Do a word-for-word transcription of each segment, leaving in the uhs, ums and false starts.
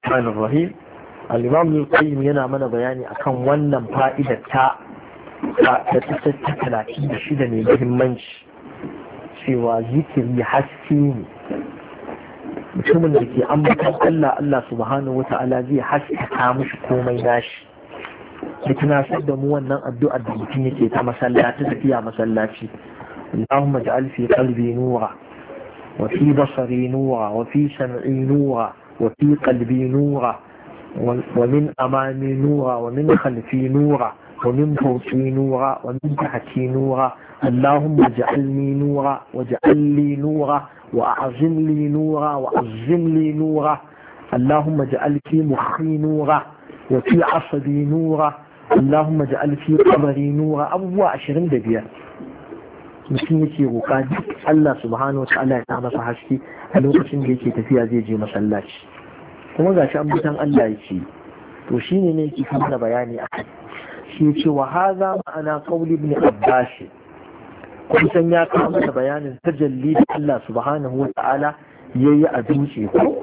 الرحمن الرحيم. الإمام ابن القيم yana mana bayani akan wannan fa'idar ta ta talatin da shida mai muhimmanci cewa zikiri haske ne. Mutumin da ke ambatan Allah Allah subhanahu wata'ala zai haskaka mishi komai nashi. Da tunasar da mu wannan addu'ar da mutum yake ta masallaci tafiya masallaci. Allahumma ja'al fi qalbi nura wa fi basari nura wa fi sam'i nura wa fi qalbi nura ومن أمامي نورا ومن خلفي نورا ومن فوقي نورا ومن تحتي نورا اللهم اجعلني نورا واجعل لي نورا وأعظم لي نورا وأعظم لي نورا اللهم اجعل في مخي نورا وفي عصبي نورا اللهم اجعل في قبري نورا أبوة عشرين دبيا mutum yake roƙa duk Allah subhanahu wa ta'ala ya ta masa haske a lokacin da yake tafiya zai je masallaci kuma ga shi ambutan Allah yake to shine ne yake kuma bayani akai shi ce wa hadha ma'ana qawli ibn Abbas kun san ya kawo mana bayanin tajalli da Allah subhanahu wa ta'ala yayi a dutse ko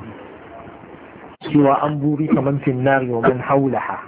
cewa an buri kaman fin nari wa man haulaha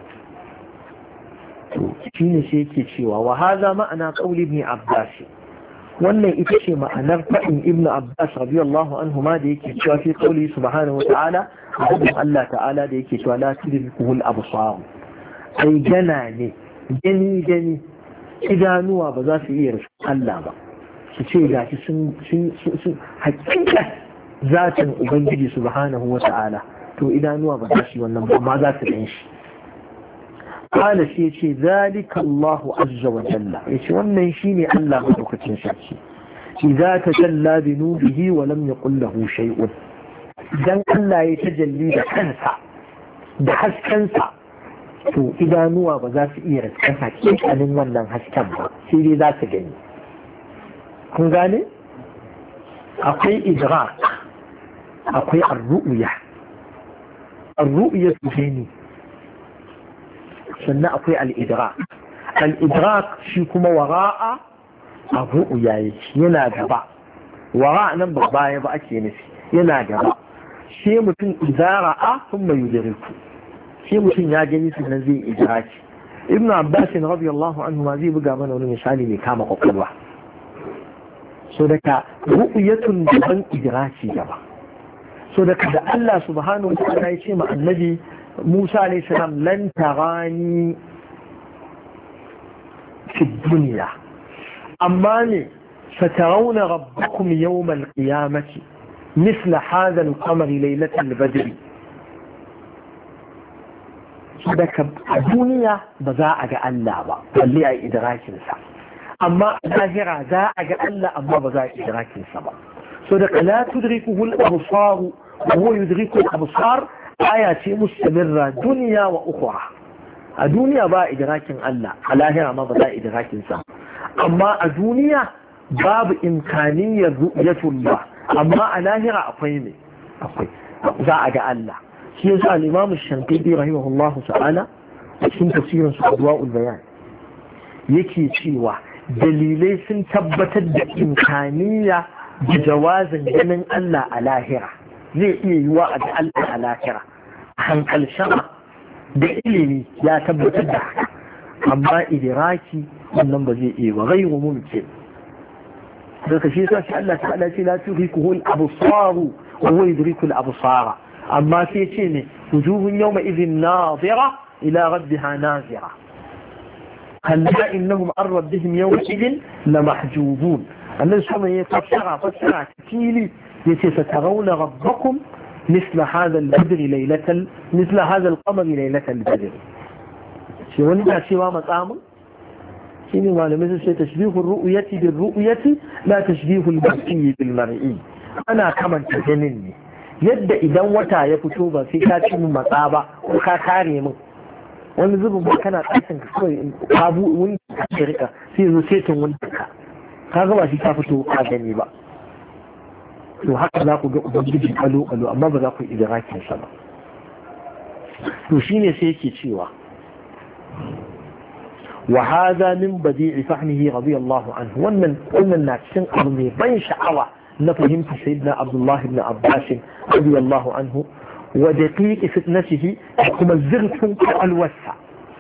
to shine sai yake cewa wa hadha ma'ana qawli ibn Abbas wannan ita ce ma'anar faɗin ibnu abbas radiyallahu anhu ma da yake cewa fi qawli subhanahu wata'ala hadin Allah ta'ala da yake cewa la tudrikuhul absar ai gana ne gani gani idanuwa ba za su iya rufe Allah ba su ce gashi sun sun sun hakika zatin ubangiji subhanahu wata'ala to idanuwa ba za su wannan ba ma za su gan shi قال شيء ذلك الله عز وجل يشوان شيني الله مدوكتين شاكي إذا تجلى بنوره ولم يقل له شيء إذا الله يتجلي بحنسا بحس كنسا تو إذا نوى بذات إيرس كنسا كيف أنن ونن هسكبا سيدي ذات جني كن قالي أقوي إدراك أقوي الرؤية الرؤية جني sannan akwai al'idrak al'idrak shi kuma wara'a a ru'uya yake yana gaba wara'a nan ba baya ba ake nufi yana gaba shi mutum idara'a sun mai yudiriku shi mutum ya gani sannan zai idraki ibn abbas radiyallahu anhu ma zai buga mana wani misali mai kama kwakwalwa so daga ru'uyatun daban idraki gaba so daga da Allah subhanahu wa ta'ala ya ce ma annabi موسى عليه السلام لن تراني في الدنيا أماني سترون ربكم يوم القيامة مثل هذا القمر ليلة البدر صدق الدنيا بزاء الله با فاللي أي إدراك نسا أما ظاهرة زاء الله أما بزاء إدراك نسا صدق لا تدركه الأبصار وهو يدرك الأبصار aya ce mustamirra duniya wa ukhra a duniya ba idrakin Allah a lahira ma ba za idrakin sa amma a duniya babu imkaniyar ru'yatullah amma a lahira akwai ne akwai za a ga Allah shi yasa al-Imam Ash-Shankiti rahimahullahu ta'ala a cikin tafsirin sa Adwa'ul Bayan yake cewa dalilai sun tabbatar da imkaniya da jawazin ganin Allah a lahira zai iya yiwa a da Allah a lahira hankal shama da ilimi ya tabbatar da haka amma idiraki wannan ba zai iya ba ghayru mumkin daga shi sa shi Allah ta'ala ce la tudrikuhu al-absar wa huwa yudriku al-absara amma sai ce ne wujuhun yawma idhin nadira ila rabbiha nazira kalla innahum an rabbihim yawma idhin lamahjubun annan sama ya fassara fassara fili yace satarawna rabbakum مثل هذا البدر ليلة مثل هذا القمر ليلة البدر شو وانت شو ما تعمل شنو قال مثل تشبيه الرؤية بالرؤية لا تشبيه المرئي بالمرئي أنا كمان تجنني يد إذا وتا يفتوبة في كاتم مطابة وكاكاري من wani zubin ba kana tsakin ka kawai kabu wani ka rika sai zo setin wani ka ka ga ba shi ka fito ka gani ba to haka za ku ga ubangiji kalo kalo amma ba za ku idrakin sa ba to shine sai yake cewa wa hadha min badi'i fahmihi radiyallahu anhu wannan wannan na cikin abu mai ban sha'awa na fahimta sayyidina Abdullah ibn Abbas radiyallahu anhu ودقيق فتنته كما الزرف الوسع.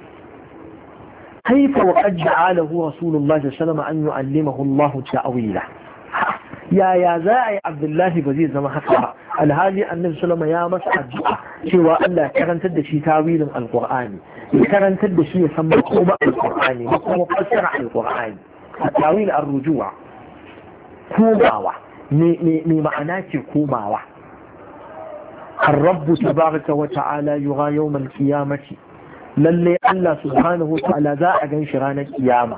كيف وقد جعله رسول الله صلى الله عليه وسلم أن يعلمه الله تأويله؟ يا يا زاعي عبد الله بزيد زما حقا الهادي النبي صلى الله عليه وسلم يا مسعد cewa Allah karantar da shi tawilin alqur'ani ya karantar da shi ya san makoma alqur'ani da kuma fassara alqur'ani tawil ar-rujua komawa me me ma'ana ce komawa الرب تبارك وتعالى يرى يوم القيامة للي الله سبحانه وتعالى ذا أجن شران القيامة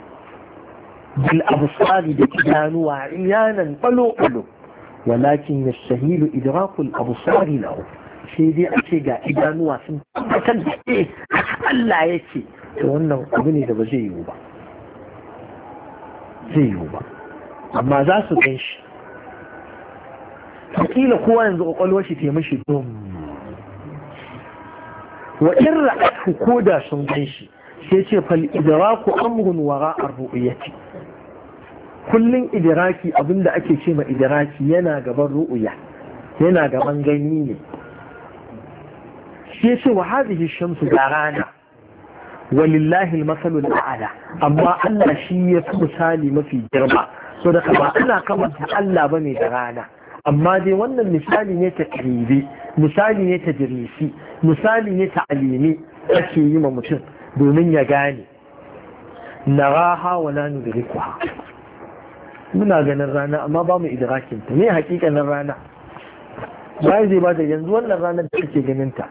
بالأبصار دكانوا عيانا قلو قلو ولكن يستهيل إدراك الأبصار له شيء دي أشياء إدانوا سنتكن إيه الله يكي وأنه أبني ده بزيوبا زيوبا أما ذا سبنش فقيل قوة ينزق قلوشي في مشي دوم وإن رأته كودا سنبنشي سيتي فالإدراك أمر وراء الرؤية كل إدراكي أبن أكي شيء إدراكي ينا قبل رؤية ينا قبل غنيني سيتي وهذه الشمس دارانا ولله المثل الأعلى أما ألا شيء مثالي ما في جربة صدق ما أنا كما تألا بني دارانا amma dai wannan misali ne ta ƙiribi misali ne ta dirisi misali ne ta alimi ake yi ma mutum domin ya gane na raha wa la nudrikuha muna ganin rana amma ba mu idrakin ta me hakikanin rana bai zai ba da yanzu wannan ranar da kake ganin ta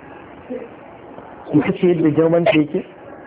ita ce yadda girman ta yake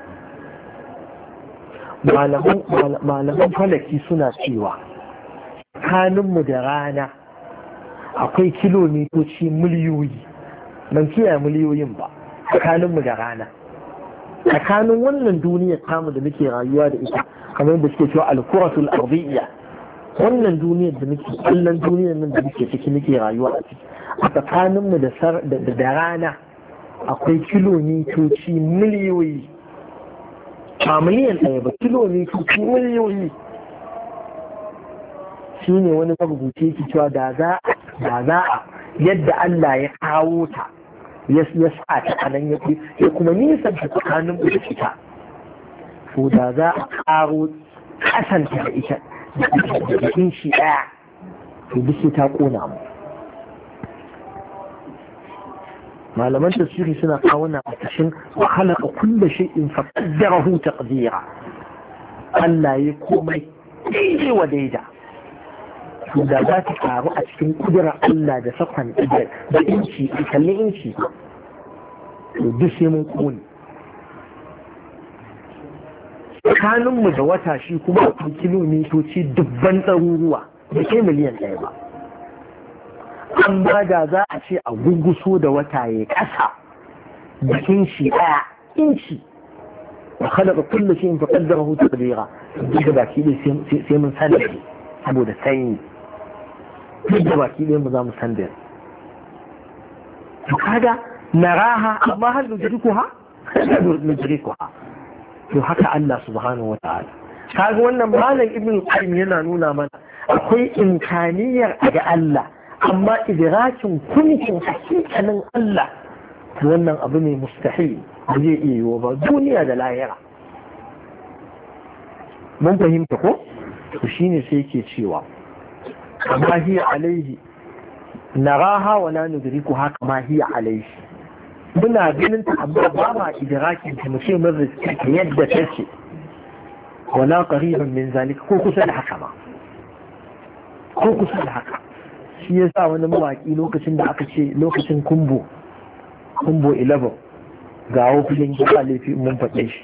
malaman falaki suna cewa tsakaninmu da rana akwai kilomitoci miliyoyi ban kiyaye miliyoyin ba tsakaninmu da rana tsakanin wannan duniyar tamu da muke rayuwa da ita kamar yadda suke cewa alkuratul ardiyya wannan duniyar da muke kallon duniyar nan da muke ciki muke rayuwa a ciki a tsakaninmu da da rana akwai kilomitoci miliyoyi ba miliyan ɗaya ba kilomitoci miliyoyi shi ne wani marubuci yake cewa da za a yadda Allah ya kawo ta ya sa ta a nan ya kuma nisan ta tsakanin mu da ita to da za a karo kasanta da ita da inci ɗaya to duk ta kona mu malaman tafsiri suna kawo na a cikin wa khalaqa kulla shay'in fa qaddarahu taqdira Allah ya komai daidai wa daida to da za ta karu a cikin kudurar Allah da sakon da inci kalli inci to duk sai mun kone tsakaninmu da wata shi kuma akwai kilomitoci dubban ɗaruruwa da ke miliyan ɗaya ba amma da za a ce a guguso da wata ya ƙasa da inci ɗaya inci wa khalaqa kullu shay'in fa qaddarahu taqdira duk da baki dai sai mun sani saboda sanyi duk da baki dai mu za mu san da to kaga naraha amma hal nudrikuha nudrikuha to haka Allah subhanahu wata'ala kaga wannan malam ibn qayyim yana nuna mana akwai imkaniyar ga Allah amma idrakin kuncin hakikanin Allah wannan abu ne mustahil ba zai iya yiwu ba duniya da lahira mun fahimta ko to shine sai yake cewa kama hiya alaihi naraha wa la nudrikuha kama hiya alaihi muna ganin ta amma ba ma idrakin ta mace mun riska yadda take wala qariban min zalika ko kusa da haka ma ko kusa da haka shi yasa wani mawaki lokacin da aka ce lokacin kumbo kumbo eleven ga wofin gida laifi mun faɗe shi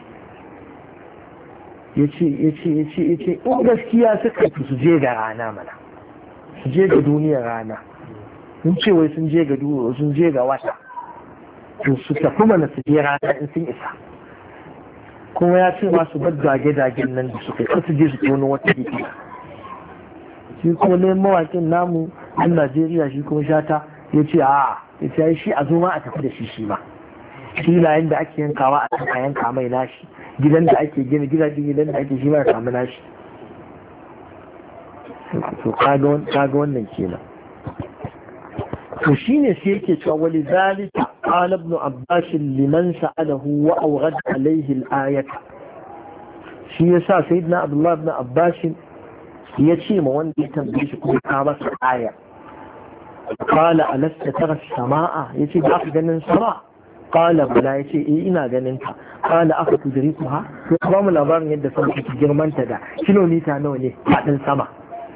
yace yace yace yace in gaskiya suka fi su je ga rana mana su je ga duniyar rana sun ce wai sun je ga duniya sun je ga wata to su tafi mana su je rana in sun isa kuma ya ce masu bar dage-dagen nan da suka yi su je su tono wata jiki shi kuma ne mawakin namu an Najeriya shi kuma shata ya ce a ya ce shi a zo ma a tafi da shi shi ma filayen da ake yankawa a kan yanka mai nashi gidan da ake gina gidajen gidan da ake shi ma ya samu nashi to kaga wannan kenan to shine sai yake cewa wali zalika qala ibn abbas liman sa'alahu wa awghad alayhi al-ayata shi yasa sayyidina abdullah ibn abbas ya ce ma wanda ya tambaye shi kuma ka masa aya qala alasta tara as-samaa yace ba ka ganin sama qala bala yace eh ina ganin ta qala aka tudrikuha to ba mu labarin yadda sama take girmanta da kilomita nawa ne fadin sama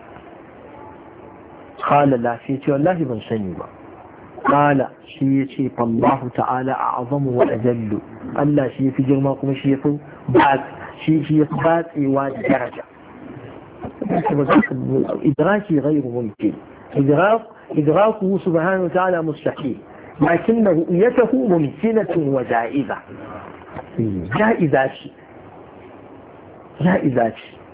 qala la fi ce wallahi ban sani ba qala shi yace fallahu ta'ala a'zamu wa ajallu Allah shi yafi girma kuma shi yafi ba shi shi yafi batsewa da daraja idraki ghayr mumkin idrak idrakuhu subhanahu wa ta'ala mustahil لكن رؤيته ممكنة وجائزة جائزة جائزة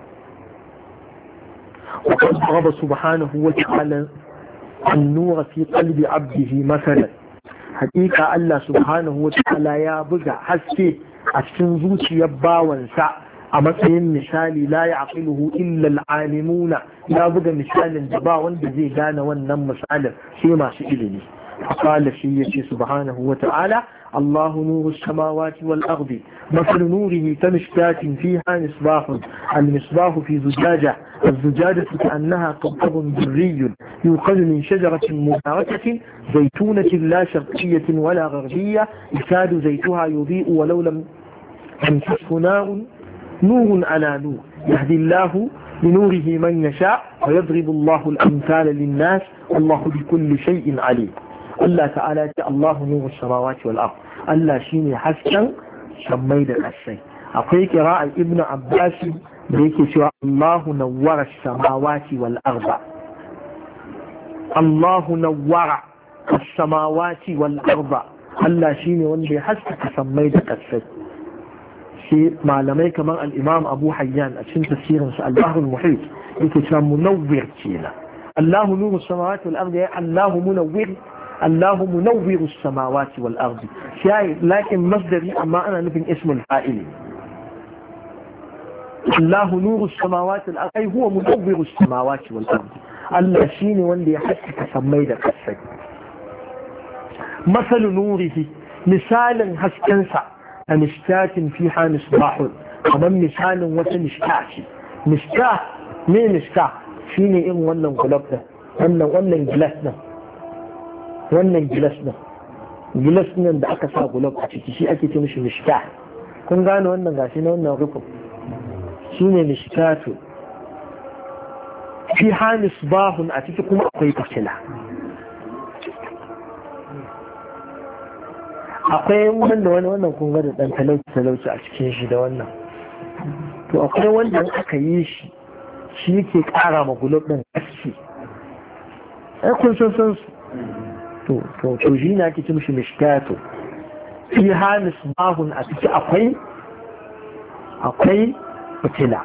وقد ضرب سبحانه وتعالى النور في قلب عبده مثلا حقيقة الله سبحانه وتعالى يا بقى حسكي الشنزوش يبا وانسع أمثل مثالي لا يعقله إلا العالمون يا بقى مثال جبا وانبزي كان ونم مسألة شيما سئلني فقال الشيء سبحانه وتعالى الله نور السماوات والأرض مثل نوره كمشكاة فيها مصباح المصباح في زجاجة الزجاجة كأنها كوكب دري يوقد من شجرة مباركة زيتونة لا شرقية ولا غربية يكاد زيتها يضيء ولو لم تمسسه نار نور على نور يهدي الله لنوره من يشاء ويضرب الله الأمثال للناس والله بكل شيء عليم Allah ta'ala ce Allahu nuru samawati wal ard Allah shine hasken shammai da kasai akwai qira'a ibnu abbas da yake cewa Allahu nawwara samawati wal ard Allahu nawwara as-samawati wal ard Allah shine wanda ya haskaka shammai da kasai shi malamai kamar al-imam Abu Hayyan a cikin tafsirin sa al-Bahr al-Muhit yake cewa munawwir kenan Allahu nuru samawati wal ard ya Allahu munawwir الله منور السماوات والأرض شايف لكن مصدري أما أنا نفهم اسم الفائل الله نور السماوات والأرض أي هو منور السماوات والأرض الله شيني واللي يحسك سميد قصك مثل نوره مثال هسكنسع مشكاة فيها مصباح ومن مثال وتمشكاة مشكاة مين مشكاة شيني إن ونن غلبنا ونن ونن جلسنا wannan gilas nan gilas nan da aka sa gulab a ciki shi ake ce mishi mishka kun gane wannan gashi na wannan rukun shine mishkatu fi hanis bahun a ciki kuma akwai fitila akwai wanda wani wannan kun ga da dan talauci talauci a cikin shi da wannan to akwai wanda aka yi shi shi yake kara ma gulab din aski ai kun san san su to to to shi ne ake ce mishi mishkatu fi hamis bahun a ciki akwai akwai fitila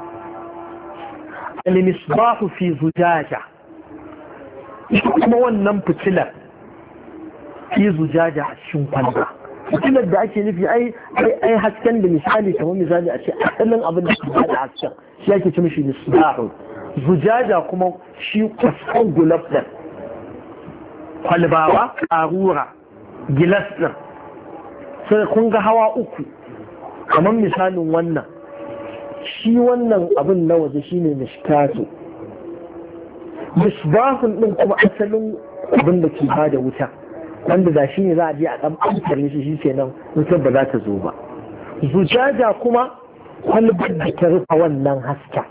al-misbahu fi zujaja kuma wannan fitilar fi zujaja a cikin kwalba fitilar da ake nufi ai ai hasken da misali kamar misali a ce asalin abin da ke da hasken shi ake ce mishi misbahu zujaja kuma shi kwasan gulab din kwalbawa ƙarura gilas ɗin sai kun ga hawa uku kamar misalin wannan shi wannan abin na waje shine mishkatu misbahun ɗin kuma asalin abin da ke bada wuta wanda da shi ne za a je a ɗan ɓantare shi shi kenan wutar ba za ta zo ba zujaja kuma kwalbar da ta rufe wannan haska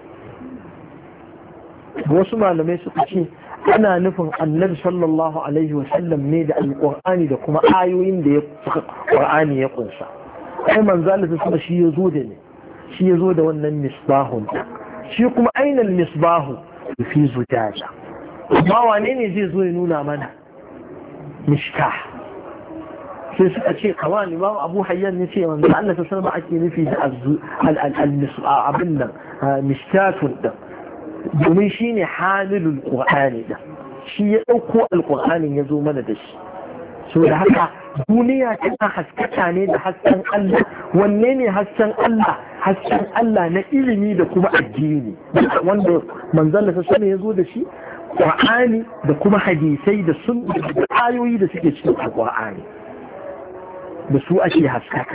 wasu malamai suka ce ana nufin annabi sallallahu alaihi wasallam ne da alƙur'ani da kuma ayoyin da ya ƙur'ani ya kunsa ai manzo Allah kuma shi ya zo da ne shi ya zo da wannan misbahun shi kuma ainal misbahu fi zujaja amma wane ne zai zo ya nuna mana mishka sai suka ce kawai imam Abu Hayyan ne ce manzo Allah sallallahu alaihi ake nufi da al abin nan mishkatun din domin shi ne hamilul ƙur'ani da shi ya ɗauko alƙur'anin ya zo mana da shi so da haka duniya tana haskaka ne da hasken Allah wanne ne hasken Allah hasken Allah na ilimi da kuma addini wanda manzon da sani ya zo da shi Qur'ani da kuma hadisai da sun da ayoyi da suke cikin Qur'ani da su ake haskaka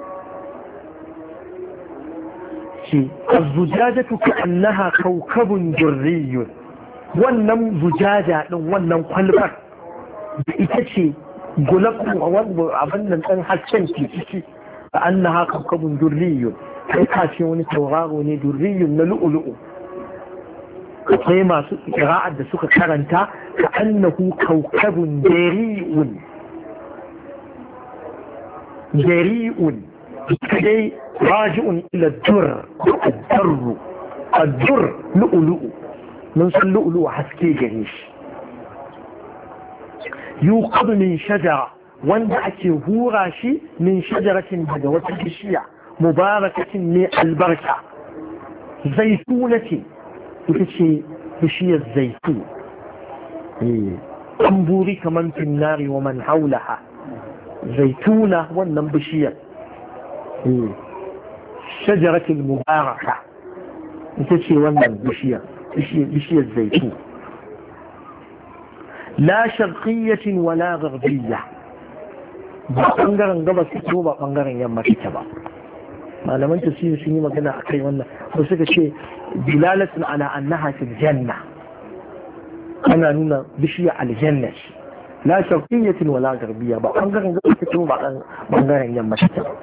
ce az-zujajatu ka'annaha kawkabun durriyyun wannan zujaja din wannan kwalbar da ita ce gulabun abin nan ɗan hasken ke ciki ka'annaha kawkabun durriyyun kai ka ce wani tauraro ne durriyyun na lu'ulu'u akwai masu ƙira'ar da suka karanta ka'annahu kawkabun dari'un dari'un kadai راجع إلى الدر الدر الدر لؤلؤ من صل لؤلؤ حسكي جريش يوقظ من شجرة واندعك هوراشي من شجرة هدوة الشيع مباركة من البركة زيتونة تكشي بشي الزيتون أنبوري كمن في النار ومن حولها زيتونة ونم بشية شجرة المباركة تشي wannan bishiyar bishiyar zaitun la sharqiyyatin wala gharbiyya ba bangaren gabas take ba bangaren yamma take ba malaman tafsiri sun yi magana akai wannan ko suka ce dilalatun ala annaha fil janna ana nuna bishiyar aljanna la sharqiyyatin wala gharbiyya ba bangaren gabas take ba bangaren yamma take ba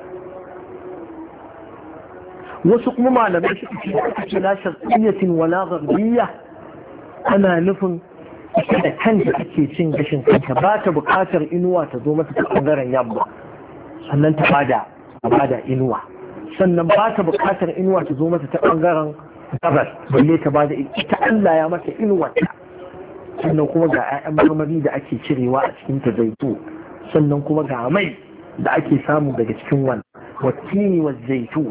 wasu kuma malamai suka ce aka ce la sharqiyyatin wala gharbiyya ana nufin ita da kanta ake cin gashin kanta ba ta buƙatar inuwa ta zo mata ta bangaren yamma sannan ta bada ta bada inuwa sannan ba ta buƙatar inuwa ta zo mata ta bangaren gabas balle ta bada ita Allah ya mata inuwa sannan kuma ga 'ya'yan marmari da ake cirewa a cikin ta zaitu sannan kuma ga mai da ake samu daga cikin wannan wattini wa zaitun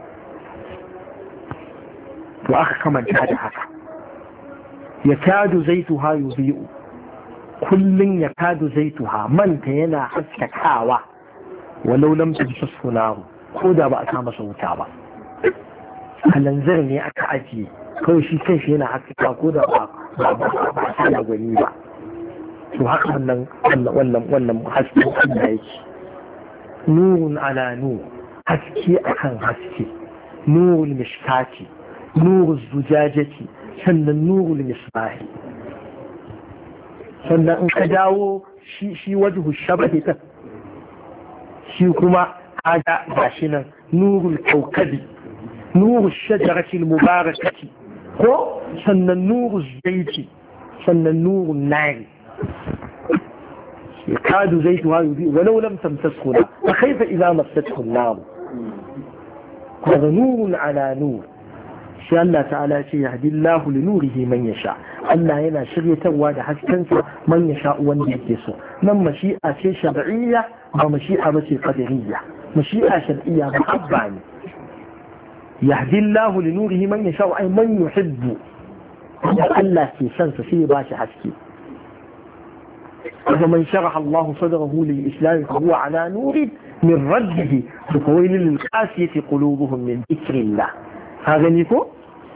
to aka kamanta da haka ya kadu zaituha yubi'u kullun ya kadu zaituha manta yana haskakawa walau lam tajsusu nahu ko da ba a sa masa wuta ba kalanzir ne aka ajiye kawai shi kanshi yana haskaka ko da ba ba a sa gwani ba to haka wannan wannan wannan hasken Allah yake nurun ala nur haske akan haske nurul mishkati نور الزجاجة سنة النور المصباح سنة انقداو شي, شي وجه الشبه شي كما هذا باشنا نور الكوكب نور الشجرة المباركة هو سنة النور الزيت سنة النور النار يكاد زيتها يضيء ولو لم تمسسه فكيف إذا مسته النار هذا نور على نور sai Allah ta'ala ce ya hadi Allah li nurihi man yasha Allah yana shiryatarwa da haskensa man yasha wanda yake so nan mashi'a ce shar'iyya ba mashi'a ba ce qadariyya mashi'a shar'iyya ba habba ne yahdi Allah li nurihi man yasha ay man yuhibbu Allah ke son sa sai ya bashi haske ومن شرح الله صدره للإسلام فهو على نور من ربه فويل للقاسية قلوبهم من ذكر الله هذا نيكو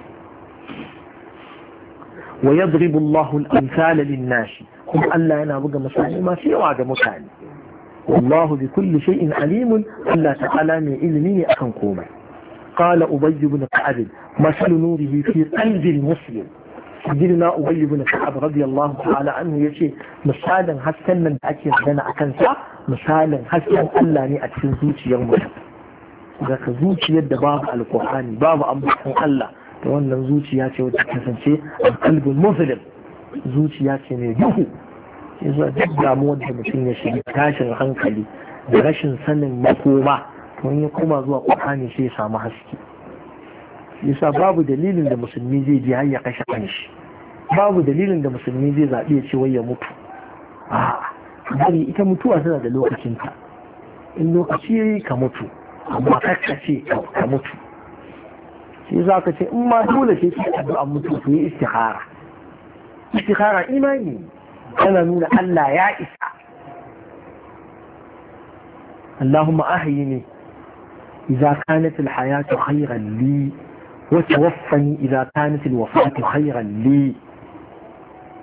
ويضرب الله الأمثال للناس هم ألا ينابق مسائل ما في وعد مسائل والله بكل شيء عليم ألا تعالى من علمين أكن قوما قال أبي بن كعب مثل نوره في قلب المسلم سيدنا أبي بن كعب رضي الله تعالى عنه يشي مثالا حسنا من أكي لنا أكنسا مثالا حسنا ألا نأتي زوجي يوم zaka zuciyar da babu alkur'ani babu ambatan Allah da wannan zuciya ce wacce kasance a kalbin muslim zuciya ce mai duhu yasa duk damuwar da mutum ya shiga tashin hankali da rashin sanin makoma to ya koma zuwa qur'ani sai ya samu haske yasa babu dalilin da musulmi zai ji har ya kashe kanshi babu dalilin da musulmi zai zaɓi ya ce wai ya mutu a bari ita mutuwa tana da lokacinta in lokaci yayi ka mutu amma kakka ce ka mutu shi za ka ce in ma dole ce ce addu'a mutu su yi istikhara istikhara imani yana nuna Allah ya isa Allahumma ahyini idza kanat al-hayatu khayran li wa tawaffani idza kanat al-wafatu khayran li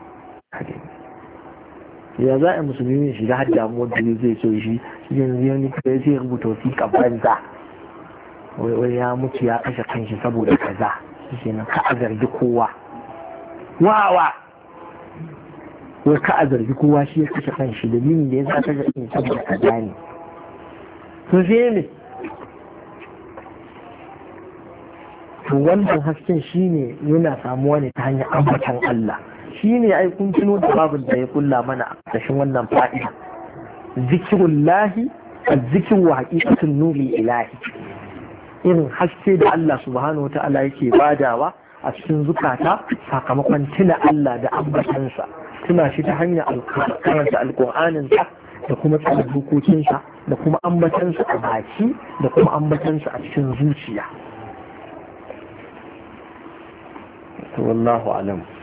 ya za a musulmi ne shiga har damuwar da zai so shi yanzu yanzu kai zai rubuta wasiƙa banza wai ya mutu ya kashe kanshi saboda kaza shi nan ka a zargi kowa wawa wai ka a zargi kowa shi ya kashe kanshi dalilin da ya sa kashe kanshi saboda kaza ne to sai ne to wannan hasken shine yana samuwa ne ta hanyar ambatan Allah shine ai kun tuno da babin da ya kulla mana a ƙarshen wannan fa'ida zikrullahi az-zikru wa haqiqatun nuri ilahi irin haske da Allah subhanahu wata'ala yake badawa a cikin zukata sakamakon tuna Allah da ambatansa tuna shi ta hanyar karanta alƙur'aninsa da kuma tsara dokokinsa da kuma ambatansa a baki da kuma ambatansa a cikin zuciya wallahu alam